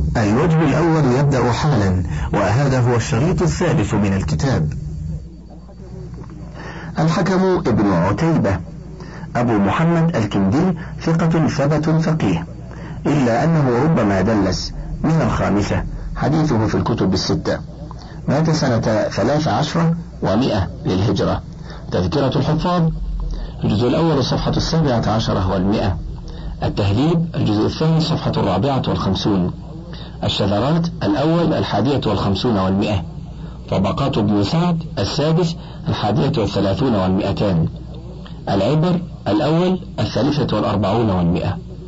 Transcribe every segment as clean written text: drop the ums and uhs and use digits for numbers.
الوجه الأول يبدأ حالا، وهذا هو الشريط الثالث من الكتاب. الحكم ابن عتيبة أبو محمد الكندي ثقة ثبت فقيه، إلا أنه ربما دلس، من الخامسة، حديثه في الكتب الستة. مات سنة 13 و100 للهجرة. تذكرة الحفاظ الجزء الأول صفحة 17 و100. التهذيب الجزء الثاني صفحة 54. الشذرات الأول 51 و100. طبقات ابن سعد السادس 31 و200. العبر الأول 43 و100.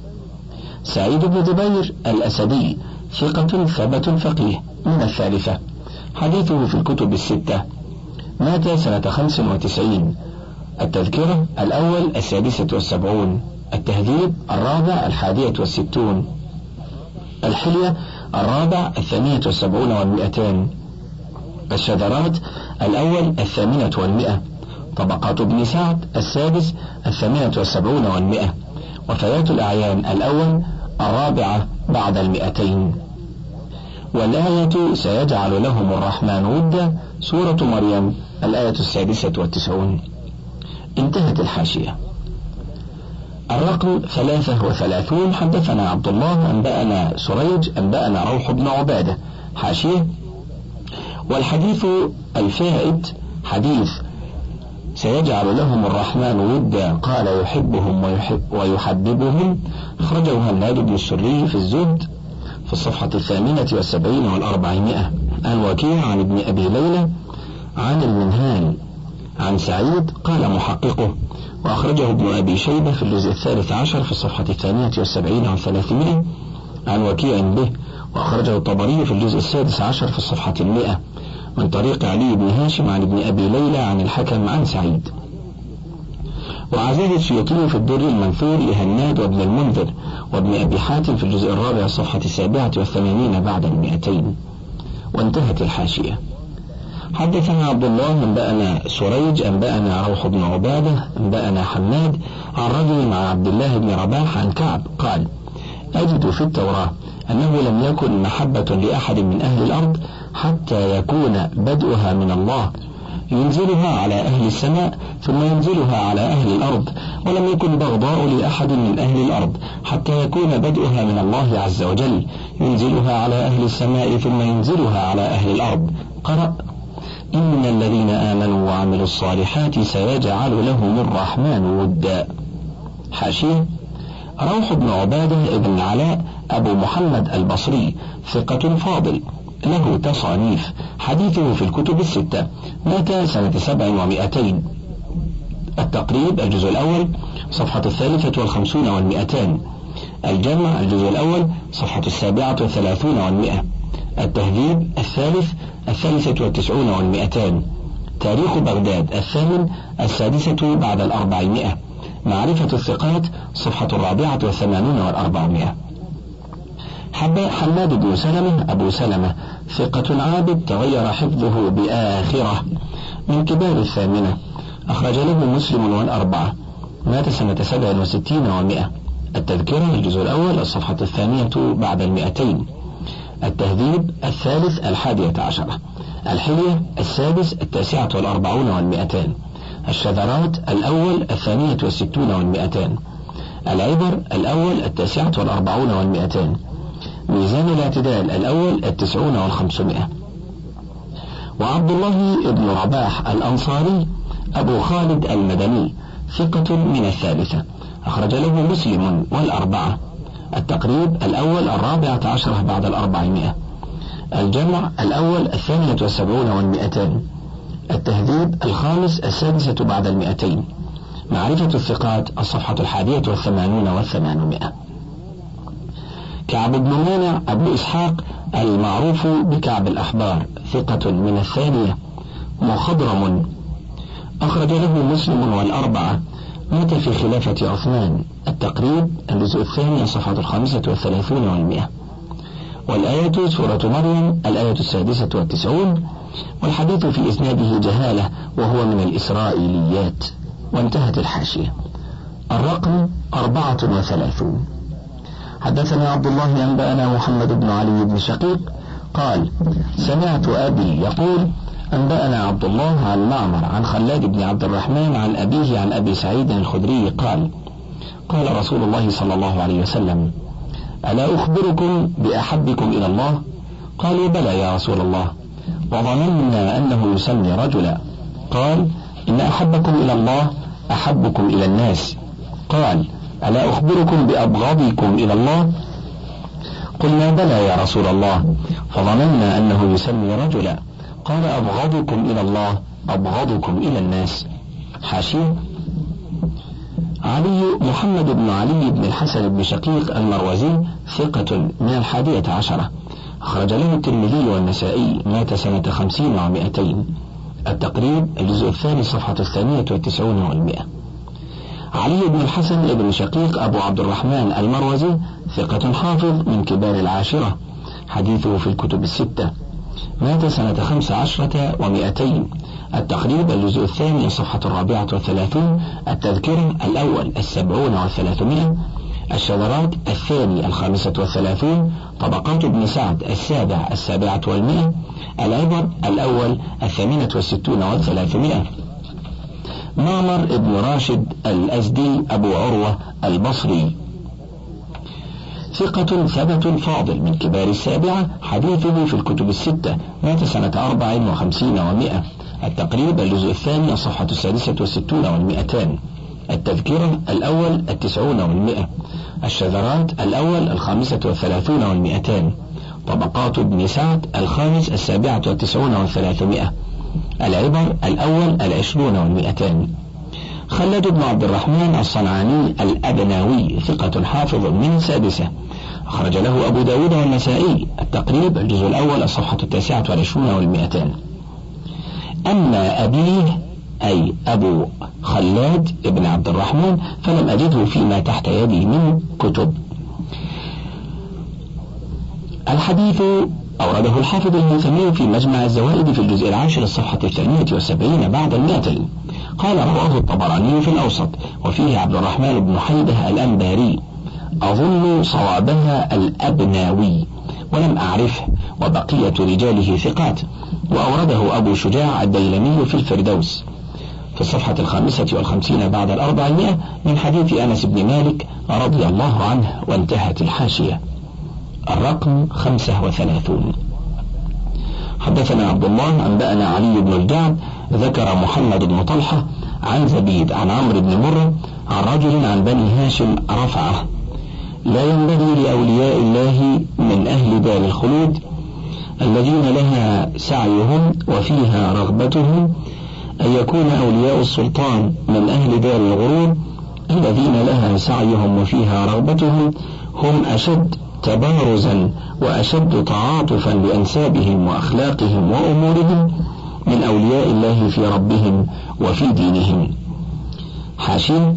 سعيد بن جبير الأسدي ثقة ثبت فقيه، من الثالثة، حديثه في الكتب الستة. مات سنة 95. التذكرة الأول 76. التهذيب الرابع 61. الحلية الرابع 78 و200. الشذرات الأول 8 و100. طبقات ابن سعد السادس 78 و100. وفيات الأعيان الأول الرابعة بعد 200. والآية سيجعل لهم الرحمن ودا، سورة مريم الآية 96. انتهت الحاشية. الرقم 33. حدثنا عبد الله أنبأنا سريج أنبأنا روح بن عبادة. حاشية. والحديث الفائت حديث سيجعل لهم الرحمن ودا قال يحبهم ويحببهم، أخرجه هناد بن السري في الزهد في الصفحة 78 و400. عن وكيع عن ابن أبي ليلى عن المنهال عن سعيد قال محققه، وأخرجه ابن أبي شيبة في الجزء 13 في الصفحة 72 و300 عن وكيع به، وأخرجه الطبري في الجزء 16 في الصفحة 100 من طريق علي بن هاشم عن ابن أبي ليلى عن الحكم عن سعيد. وعزاه السيوطي في الدر المنثور لهناد وابن المنذر وابن أبي حاتم في الجزء الرابع الصفحة 87 بعد 200. وانتهت الحاشية. حدثنا عبد الله أنبأنا سريج أنبأنا روح بن عبادة أنبأنا حماد عن رجل عن عبد الله بن رباح عن كعب قال: أجد في التوراة أنه لم يكن محبة لأحد من أهل الأرض حتى يكون بدءها من الله، ينزلها على أهل السماء ثم ينزلها على أهل الأرض، ولم يكن بغضاء لأحد من أهل الأرض حتى يكون بدءها من الله عز وجل، ينزلها على أهل السماء ثم ينزلها على أهل الأرض. قرأ: إن الذين آمنوا وعملوا الصالحات سيجعل لهم الرحمن ودا. حاشية. روح بن عبادة ابن العلاء أبو محمد البصري ثقة فاضل، له تصانيف، حديثه في الكتب الستة. مات سنة 7 و200. التقريب الجزء الأول صفحة 53 و200. الجمع الجزء الأول صفحة 37 و100. التهذيب الثالث 93 و200. تاريخ بغداد الثامن 6 بعد 400. معرفة الثقات صفحة 84 و400. حماد بن سلمة أبو سلمة ثقة عابد تغير حفظه بآخرة، من كبار الثامنة، أخرج له مسلم والأربعة. مات سنة 67 و100. التذكرة الجزء الأول الصفحة 8 بعد 200. التهذيب الثالث 11. الحلية السادس 49 و200. الشذرات الأول 62 و200. العبر الأول 49 و200. ميزان الاعتدال الأول 90 و500. وعبد الله ابن رباح الأنصاري أبو خالد المدني ثقة من الثالثة، أخرج له مسلم والأربعة. التقريب الأول 14 بعد 400. الجمع الأول 72 و200. التهذيب الخامس 6 بعد 200. معرفة الثقات الصفحة 81 و800. كعب بن مانع أبو إسحاق المعروف بكعب الأحبار ثقة من الثانية، مخضرم، أخرج له مسلم والأربعة. مات في خلافة عثمان. التقريب الجزء الثاني صفحة 35 و100. والآية سورة مريم الآية 96. والحديث في إسناده جهالة وهو من الإسرائيليات. وانتهت الحاشية. الرقم 34. حدثنا عبد الله أنبأنا محمد بن علي بن شقيق قال سمعت أبي يقول أنبأنا عبد الله عن معمر عن خلاد بن عبد الرحمن عن أبيه عن أبي سعيد الخدري قال قال رسول الله صلى الله عليه وسلم ألا أخبركم بأحبكم إلى الله؟ قالوا بلى يا رسول الله، وظننا أنه يسمي رجلا. قال إن أحبكم إلى الله أحبكم إلى الناس. قال ألا أخبركم بأبغضكم إلى الله؟ قلنا بلى يا رسول الله، فظننا أنه يسمي رجلا. قال أبغضكم إلى الله أبغضكم إلى الناس. حاشية: علي محمد بن علي بن الحسن بن شقيق المروزي ثقة من 11، أخرج له الترمذي والنسائي، مات سنة 50 و200. التقريب الجزء الثاني صفحة 92 و100. علي بن الحسن بن شقيق أبو عبد الرحمن المروزي ثقة حافظ من كبار العاشرة، حديثه في الكتب الستة، مات سنة 15 و200. التقريب الجزء الثاني صفحة 34. التذكرة الأول 70 و300. الشذرات الثاني 35. طبقات ابن سعد 7 و100. العبر الأول 68 و300. معمر ابن راشد الأزدي أبو عروة البصري ثقة ثبت فاضل من كبار السابعة، حديثه في الكتب الستة، مات سنة 54 و100. التقريب الجزء الثاني صفحة 66 و200. التذكرة الأول 90 و100. الشذرات الأول 35 و200. طبقات ابن سعد الخامس 97 و300. العبر الأول 20 و200. خلاد بن عبد الرحمن الصنعاني الأبناوي ثقة حافظ من 6، أخرج له أبو داود والنسائي. التقريب الجزء الأول الصفحة 29 و200. أما أبيه أي أبو خلاد بن عبد الرحمن فلم أجده فيما تحت يدي من كتب. الحديث أورده الحافظ الهيثمي في مجمع الزوائد في الجزء 10 الصفحة 72 بعد 100. قال رواه الطبراني في الأوسط، وفيه عبد الرحمن بن حيدة الأنباري، أظن صوابها الأبناوي ولم أعرفه، وبقية رجاله ثقات. وأورده أبو شجاع الديلمي في الفردوس في الصفحة 55 بعد 400 من حديث أنس بن مالك رضي الله عنه، وانتهت الحاشية. الرقم 35. حدثنا عبد الله أنبأنا علي بن الجعد ذكر محمد بن طلحة عن زبيد عن عمرو بن مرة عن رجل عن بني هاشم رفعه: لا ينبغي لأولياء الله من أهل دار الخلود الذين لها سعيهم وفيها رغبتهم أن يكون أولياء السلطان من أهل دار الغرور الذين لها سعيهم وفيها رغبتهم هم أشد تبارزا وأشد تعاطفا لأنسابهم وأخلاقهم وأمورهم من أولياء الله في ربهم وفي دينهم. حاشية: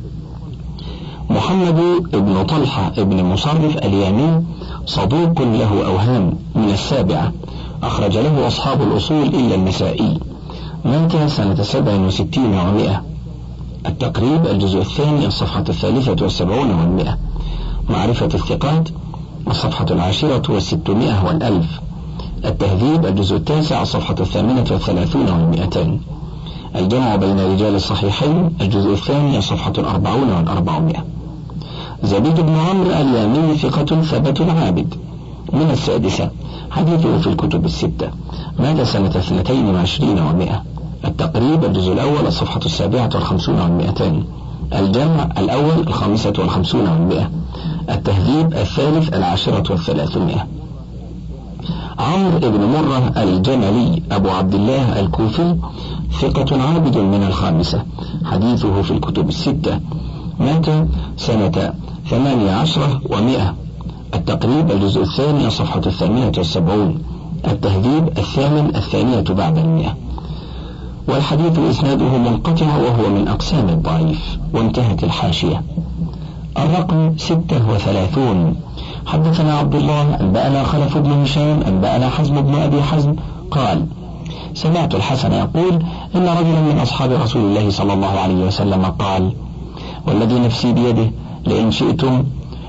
محمد بن طلحة بن مصرف اليامي صدوق له أوهام من 7، أخرج له أصحاب الأصول إلا النسائي، مات سنة 67 و100. التقريب الجزء الثاني الصفحة 73 و100. معرفة الثقات الصفحة 10 و600 و1000. التهذيب الجزء 9 الصفحة 38 و200. الجمع بين رجال الصحيحين الجزء الثاني الصفحة 40 و400. زبيد بن عمرو اليامي ثقة ثبت عابد من 6، حديثه في الكتب الستة، مات سنة 22 و100. التقريب الجزء الأول الصفحة 57 و200. الجمع الأول 55 و100. التهذيب الثالث 10 و300. عمرو بن مرة الجملي أبو عبد الله الكوفي ثقة عابد من 5، حديثه في الكتب الستة، مات سنة 18 و100. التقريب الجزء الثاني صفحة 78. التهذيب الثامن 2 بعد 100. والحديث إسناده منقطع وهو من أقسام الضعيف، وانتهت الحاشية. الرقم 36. حدثنا عبد الله أنبأنا خلف بن هشام أنبأنا حزم بن أبي حزم قال: سمعت الحسن يقول: إن رجلا من أصحاب رسول الله صلى الله عليه وسلم قال: والذي نفسي بيده لئن شئتم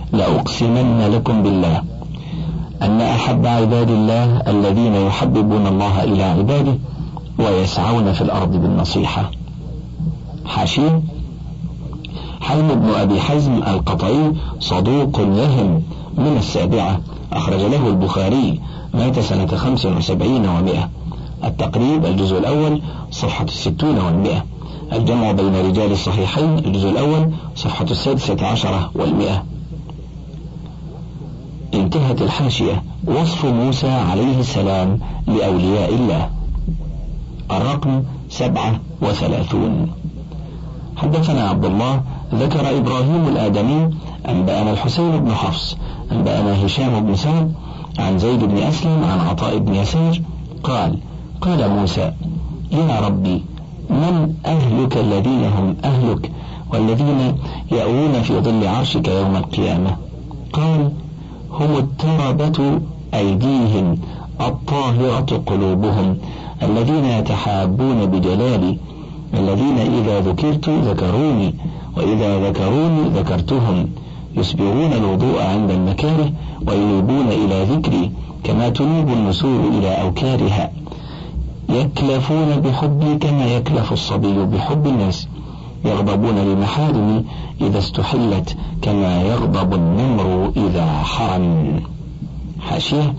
لأقسمن لكم بالله أن أحب عباد الله الذين يحببون الله إلى عباده ويسعون في الأرض بالنصيحة. حاشية: حلم بن أبي حزم القطعي صدوق يهم من السابعة، أخرج له البخاري، مات سنة 75 و100. التقريب الجزء الأول صفحة 60 و100. الجمع بين رجال الصحيحين الجزء الأول صفحة 16 و100. انتهت الحاشية. وصف موسى عليه السلام لأولياء الله. الرقم 37. حدثنا عبد الله ذكر إبراهيم الآدمي أنبأنا الحسين بن حفص أنبأنا هشام بن سعد عن زيد بن أسلم عن عطاء بن يسار قال: قال موسى: يا ربي، من أهلك الذين هم أهلك والذين يأوون في ظل عرشك يوم القيامة؟ قال: هم التربة أيديهم الطاهرة قلوبهم الذين يتحابون بجلالي، الذين إذا ذكرت ذكروني وإذا ذكروني ذكرتهم، يسبغون الوضوء عند المكاره وينيبون إلى ذكري كما تنيب النسور إلى أوكارها، يكلفون بحبي كما يكلف الصبي بحب الناس، يغضبون لمحارمي إذا استحلت كما يغضب النمر إذا حرم. حاشية: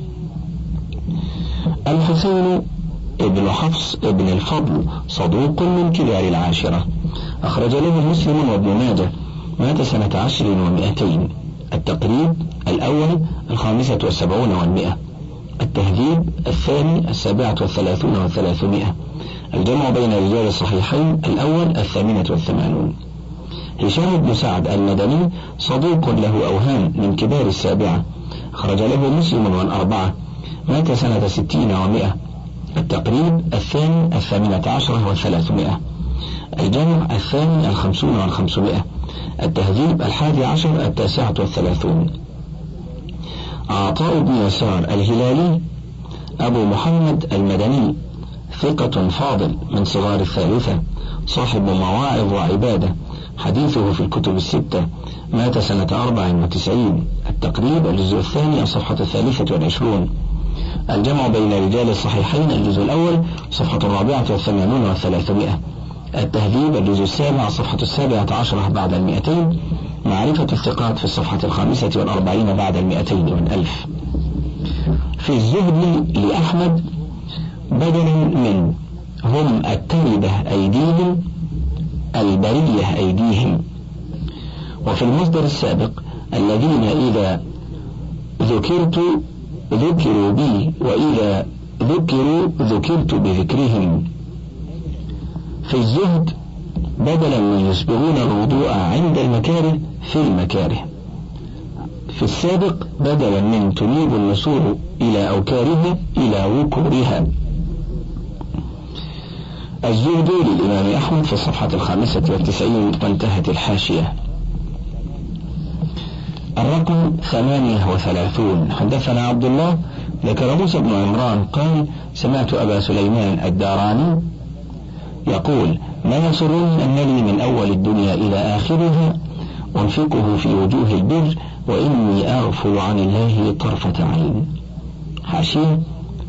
الحسين ابن حفص ابن الفضل صدوق من كبار العاشرة، أخرج له مسلم وابن ماجه، مات سنة 10 و200. التقريب الأول 75 و100. التهذيب الثاني 37 و300. الجمع بين رجال الصحيحين الأول 88. هشام بن سعد المدني صدوق له أوهام من كبار السابعة، أخرج له مسلم والأربعة، مات سنة 60 و100. التقريب الثاني 18 و300. الجمع الثاني 50 و500. التهذيب 11 9 و30. عطاء بن يسار الهلالي أبو محمد المدني ثقة فاضل من صغار الثالثة، صاحب مواعظ وعبادة، حديثه في الكتب الستة، مات سنة 94. التقريب الجزء الثاني صفحة 23. الجمع بين رجال الصحيحين الجزء الأول صفحة 84 و300. التهذيب الجزء السابع صفحة 17 بعد 200. معرفة الثقات في الصفحة 45 بعد 200 والألف. في الزهد لأحمد بدلا من هم التربة أيديهم البرية أيديهم. وفي المصدر السابق الذين إذا ذكرت ذكروا بي وإذا ذكروا ذكرت بذكرهم. في الزهد بدلا من يسبغون الوضوء عند المكاره في المكاره. في السابق بدلا من تنيب النسور إلى أوكارها إلى وكورها. الزهد للإمام أحمد في الصفحة 95 وانتهت الحاشية. الرقم 38. حدثنا عبد الله ذكر موسى بن عمران قال: سمعت أبا سليمان الداراني يقول: ما يسرني أنني من أول الدنيا إلى آخرها أنفقه في وجوه البر وإني أغفل عن الله طرفة عين. حاشية: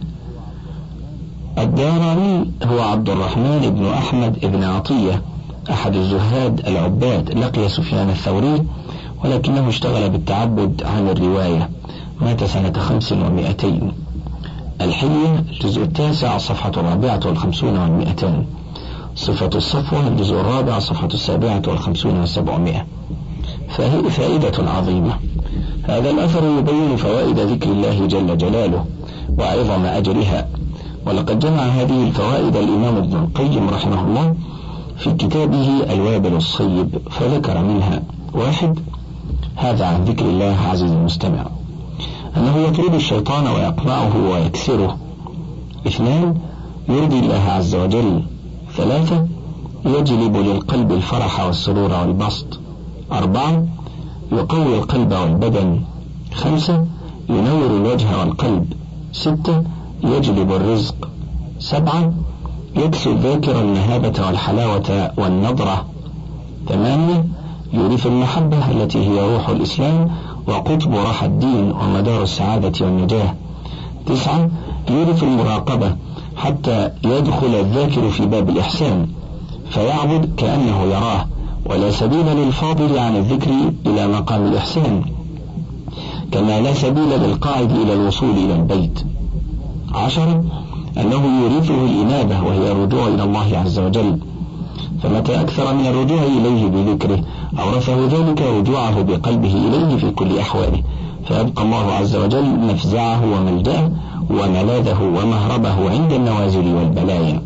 الداراني هو عبد الرحمن بن أحمد بن عطية أحد الزهاد العباد، لقي سفيان الثوري ولكنه اشتغل بالتعبد عن الرواية، مات سنة 500. الحلية الجزء 9 صفحة 54 و200. صفة الصفوة الجزء 4 صفحة 57 و700. فائدة عظيمة. هذا الأثر يبين فوائد ذكر الله جل جلاله وعظم أجرها، ولقد جمع هذه الفوائد الإمام ابن القيم رحمه الله في كتابه الوابل الصيب، فذكر منها: 1. هذا عن ذكر الله عزيز المستمع، أنه يطرد الشيطان ويقمعه ويكسره. 2. يرضي الله عز وجل. 3. يجلب للقلب الفرح والسرور والبسط. 4. يقوي القلب والبدن. 5. ينور الوجه والقلب. 6. يجلب الرزق. 7. يكسو الذاكر المهابة والحلاوة والنضرة. 8. يورث المحبة التي هي روح الإسلام وقطب راحة الدين ومدار السعادة والنجاة. 9. يورث المراقبة حتى يدخل الذاكر في باب الإحسان فيعبد كأنه يراه، ولا سبيل للفاضل عن الذكر إلى مقام الإحسان، كما لا سبيل للقاعد إلى الوصول إلى البيت. 10. أنه يورثه الإنابة وهي الرجوع إلى الله عز وجل، فمتى أكثر من الرجوع إليه بذكره أورثه ذلك رجوعه بقلبه إليه في كل أحواله، فيبقى الله عز وجل مفزعه وملجأه وملاذه ومهربه عند النوازل والبلايا.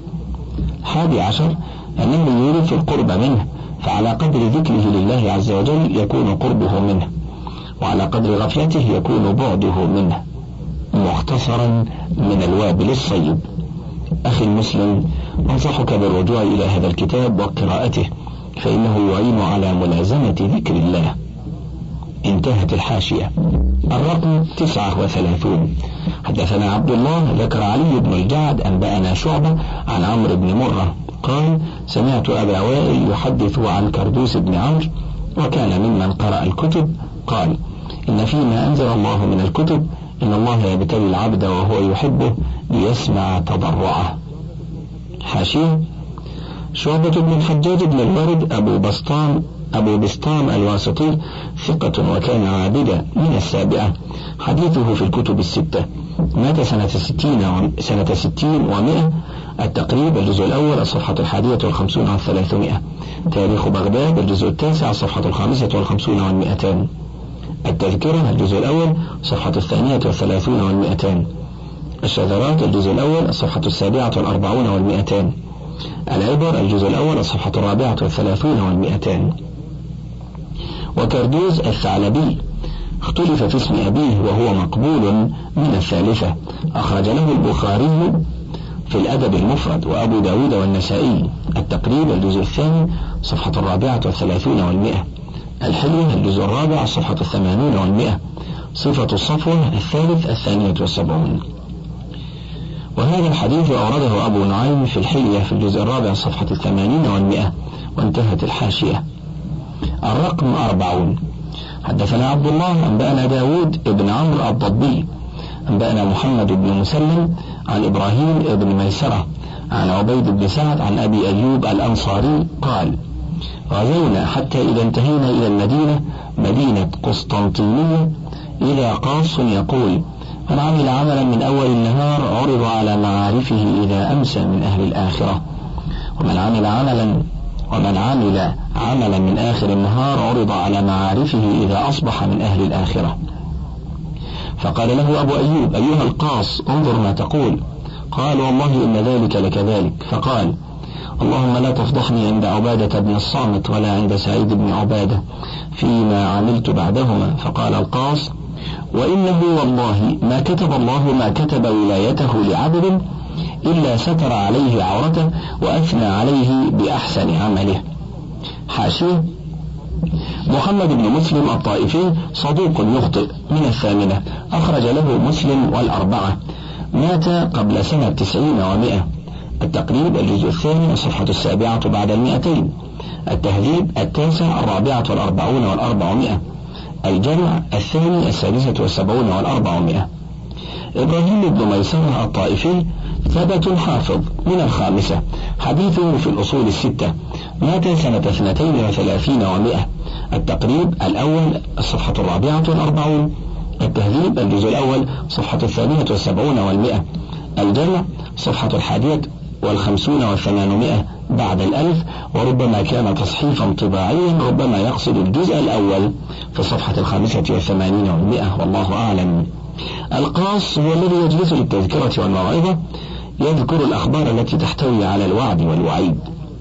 11. أنه يورث القرب منه، فعلى قدر ذكره لله عز وجل يكون قربه منه، وعلى قدر غفلته يكون بعده منه. مختصرا من الوابل الصيب. أخي المسلم، أنصحك بالرجوع إلى هذا الكتاب وقراءته، فإنه يعين على ملازمة ذكر الله. انتهت الحاشية. الرقم 39. حدثنا عبد الله ذكر علي بن الجعد أنبأنا شعبة عن عمرو بن مرة قال: سمعت أبا وائل يحدث عن كردوس بن عمرو وكان ممن قرأ الكتب قال: إن فيما أنزل الله من الكتب إن الله يبتلي العبد وهو يحبه ليسمع تضرعه. حاشية. شعبة بن الحجاج بن الوارد أبو بسطام الواسطي ثقة وكان عابدا من 7، حديثه في الكتب 6. مات سنة 60 و100. التقريب الجزء الأول الصفحة 51 و300. تاريخ بغداد الجزء 9 الصفحة 55 و200. التذكرة الجزء الأول صفحة 32 و200. الشذرات الجزء الأول الصفحة 47 و200. العبر الجزء الأول الصفحة 34 و200. وكردوز الثعلبي اختلف في اسم أبيه وهو مقبول من 3. أخرج له البخاري في الأدب المفرد وأبو داود والنسائي. التقريب الجزء الثاني صفحة 34 و100. الحلية الجزء الرابع صفحة 80 و100. صفة الصفوة الثالث 72. وهذا الحديث أورده أبو نعيم في الحلية في الجزء الرابع صفحة 80 و100. وانتهت الحاشية. الرقم 40. حدثنا عبد الله أنبأنا داود ابن عمرو الضبي أنبأنا محمد بن مسلم عن إبراهيم بن ميسرة عن عبيد بن سعد عن أبي أيوب الأنصاري قال: غزونا حتى إذا انتهينا إلى المدينة مدينة قسطنطينية إذا قاص يقول: من عمل عملا من أول النهار عرض على معارفه إذا أمسى من أهل الآخرة، ومن عمل عملا من آخر النهار عرض على معارفه إذا أصبح من أهل الآخرة. فقال له أبو أيوب: أيها القاص انظر ما تقول. قال: والله إن ذلك لكذلك. فقال: اللهم لا تفضحني عند عبادة بن الصامت ولا عند سعيد بن عبادة فيما عملت بعدهما. فقال القاص: وإنه والله ما كتب الله ما كتب ولايته لعبد إلا ستر عليه عورته وأثنى عليه بأحسن عمله. حاشية. محمد بن مسلم الطائفي صدوق يخطئ من 8، أخرج له مسلم والأربعة. مات قبل سنة 90 و100. التقريب الجزء الثاني الصفحة 7 بعد 200. التهذيب 9 4 والأربعون والأربعمائة. الجمع الثاني 76 والأربعمائة. إبراهيم بن ميسرة الطائفي ثبت حافظ من 5، حديثه في الأصول 6. مات سنة 32 و100. التقريب الأول الصفحة 44. التهذيب الجزء الأول صفحة 72 و100. الجمع صفحة 51 و800 بعد 1000. وربما كان تصحيفا طباعيا، ربما يقصد الجزء الأول في صفحة 85 و100، والله أعلم. القاص هو الذي يجلس للتذكرة والموعظة، يذكر الأخبار التي تحتوي على الوعد والوعيد.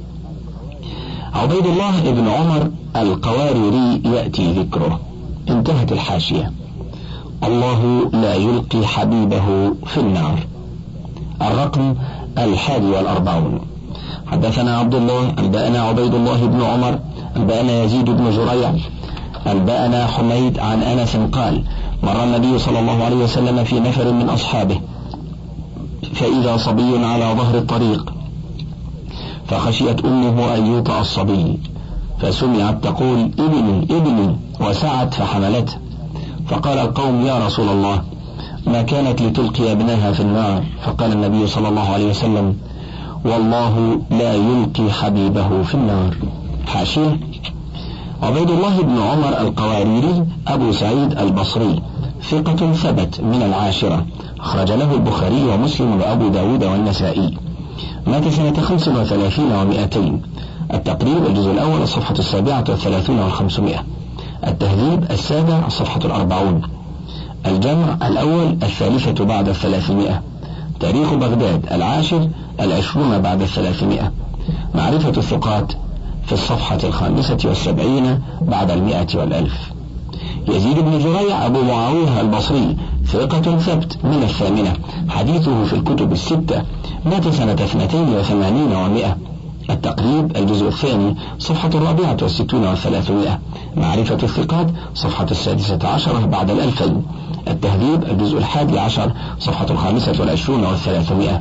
عبيد الله بن عمر القواريري يأتي ذكره. انتهت الحاشية. الله لا يلقي حبيبه في النار. الرقم 41. حدثنا عبد الله أنبأنا عبيد الله بن عمر أنبأنا يزيد بن زريع أنبأنا حميد عن أنس قال: مر النبي صلى الله عليه وسلم في نفر من أصحابه فإذا صبي على ظهر الطريق، فخشيت أمه أن يوطأ الصبي، فسمعت تقول: ابني ابني، وسعت فحملته. فقال القوم: يا رسول الله، ما كانت لتلقي ابنها في النار؟ فقال النبي صلى الله عليه وسلم: والله لا يلقي حبيبه في النار. حاشية: عبيد الله بن عمر القواريري أبو سعيد البصري ثقة ثبت من العاشرة، أخرج له البخاري ومسلم وأبو داود والنسائي. مات سنة 35 و200. التقريب الجزء الأول الصفحة 37 و500. التهذيب السابع الصفحة 40. الجمع الأول 3 بعد 300. تاريخ بغداد 10 20 بعد 300. معرفة الثقات في الصفحة 75 بعد 100 و1000. يزيد بن زريع أبو معاوية البصري ثقة ثبت من 8. حديثه في الكتب 6. مات سنة 82 و100. التقريب الجزء الثاني صفحة 64 و300. معرفة الثقات صفحة 16 بعد 2000. التهذيب الجزء 11 صفحة 25 و300.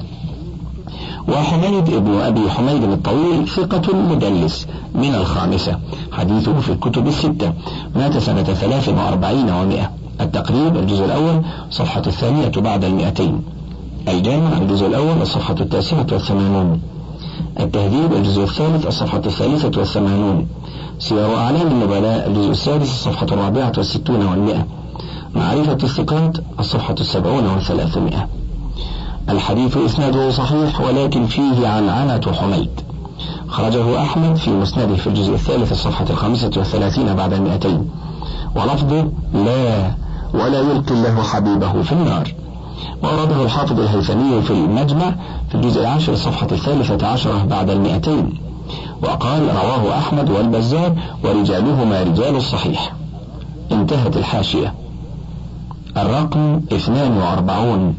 وحميد ابن أبي حميد الطويل ثقة مدلس من 5. حديثه في الكتب 6. مات سنة 43 و100. التقريب الجزء الأول صفحة 2 بعد 200. الجامع الجزء الأول الصفحة 89. التهذيب الجزء الثالث الصفحة 83. سير أعلام النبلاء الجزء السادس الصفحة 64 و100. معرفة الثقات الصفحة 70 و300. الحديث إسناده صحيح ولكن فيه عنعنة حميد. خرجه أحمد في مسنده في الجزء الثالث الصفحة 35 بعد 200. ولفظه: لا ولا يلقي الله حبيبه في النار. وأورده الحافظ الهيثمي في المجمع في الجزء 10 الصفحة 13 بعد 200. وقال: رواه أحمد والبزار ورجالهما رجال الصحيح. انتهت الحاشية. الرقم 42.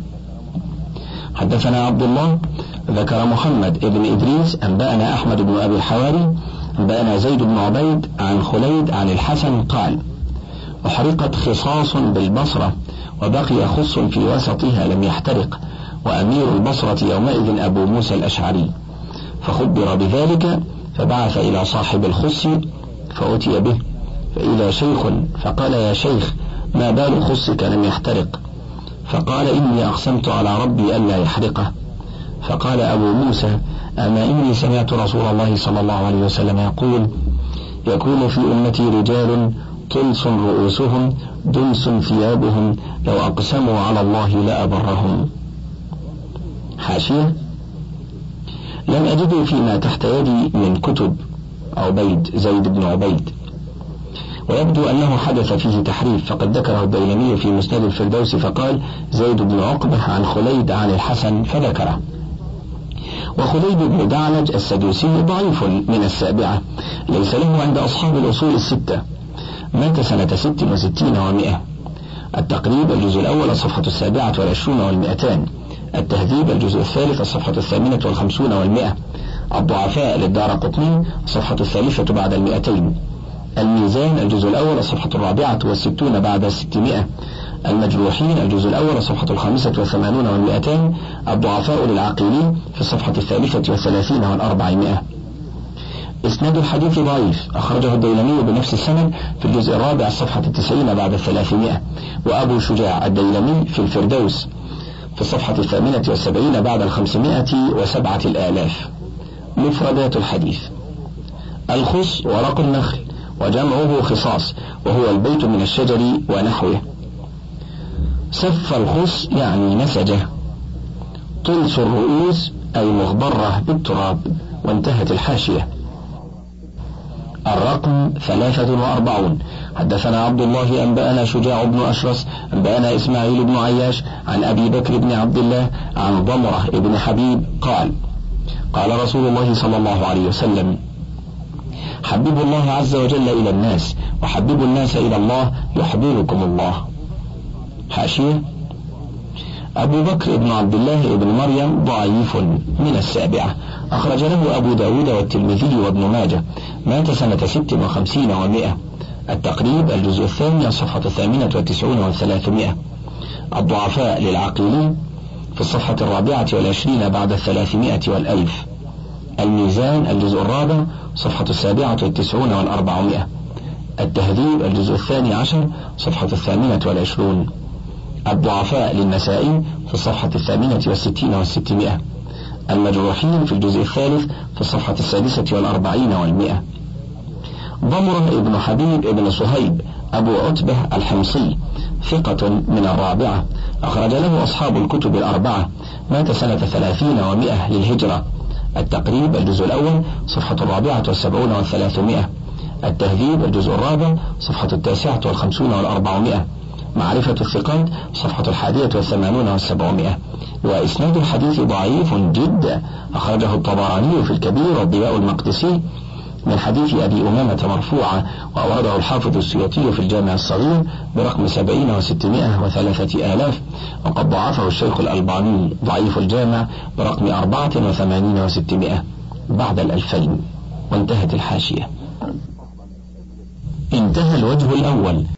حدثنا عبد الله ذكر محمد ابن إدريس أنبأنا أحمد بن أبي الحواري أنبأنا زيد بن عبيد عن خليد عن الحسن قال: أحرقت خصاص بالبصرة وبقي خص في وسطها لم يحترق، وأمير البصرة يومئذ أبو موسى الأشعري، فخبر بذلك فبعث إلى صاحب الخص فأتي به، فإذا شيخ فقال: يا شيخ، ما بال خصك لم يحترق؟ فقال: إني أقسمت على ربي ألا يحرقه. فقال أبو موسى: أما إني سمعت رسول الله صلى الله عليه وسلم يقول: يكون في أمتي رجال طلس رؤوسهم دنس ثيابهم لو أقسموا على الله لأبرهم. حاشية: لم أجد فيما تحت يدي من كتب عبيد زيد بن عبيد، ويبدو أنه حدث فيه تحريف، فقد ذكره الديلمي في مسند الفردوس فقال: زيد بن عقبة عن خليد عن الحسن فذكره. وخليد بن دعلج السدوسي ضعيف من 7، ليس له عند أصحاب الأصول 6. مات سنة 66 و100. التقريب الجزء الأول الصفحة 27 و200. التهذيب الجزء الثالث الصفحة 58 و100. الضعفاء للدارقطني الصفحة 3 بعد 200. الميزان الجزء الأول الصفحة 64 بعد 600. المجروحين الجزء الأول الصفحة 85 و200. الضعفاء للعقيلي في الصفحة 33 و400. إسناد الحديث ضعيف، أخرجه الديلمي بنفس السند في الجزء الرابع الصفحة 90 بعد 300. وأبو شجاع الديلمي في الفردوس في الصفحة 78 بعد 507,000. مفردات الحديث: الخص ورق النخل وجمعه خصاص، وهو البيت من الشجر ونحوه. سف الخص يعني نسجه. طلس الرؤوس أي مغبرة بالتراب. وانتهت الحاشية. الرقم 43. حدثنا عبد الله أنبأنا شجاع بن أشرس أنبأنا إسماعيل بن عياش عن أبي بكر بن عبد الله عن ضمرة بن حبيب قال: قال رسول الله صلى الله عليه وسلم: حببوا الله عز وجل إلى الناس، وحببوا الناس إلى الله يحببكم الله. حاشية: أبو بكر بن عبد الله بن مريم ضعيف من 7، أخرج له أبو داود والترمذي وابن ماجه. مات سنة 56 و100. التقريب الجزء الثاني الصفحة 98 و300. الضعفاء للعقيلي في الصفحة 24 بعد 300 و1000. الميزان الجزء الرابع صفحة 97 و400. التهذيب الجزء 12 صفحة 28. الضعفاء للنسائي في الصفحة 68 و600. المجروحين في الجزء 3 في الصفحة 46 و100. ضمرة ابن حبيب ابن صهيب أبو عتبة الحمصي ثقة من الرابعة، أخرج له أصحاب الكتب الأربعة، مات سنة 30 و100 للهجرة. التقريب الجزء الأول صفحة 74 و300. التهذيب الجزء الرابع صفحة 59 و400. معرفة الثقات صفحة 81 و700. وإسناد الحديث ضعيف جدا، أخرجه الطبراني في الكبير والضياء المقدسي من حديث أبي أمامة مرفوعة، وأورده الحافظ السيوطي في الجامع الصغير برقم 70 و600 و3000، وقد ضعفه الشيخ الألباني ضعيف الجامع برقم 84 و600 بعد 2000. وانتهت الحاشية. انتهى الوجه الأول.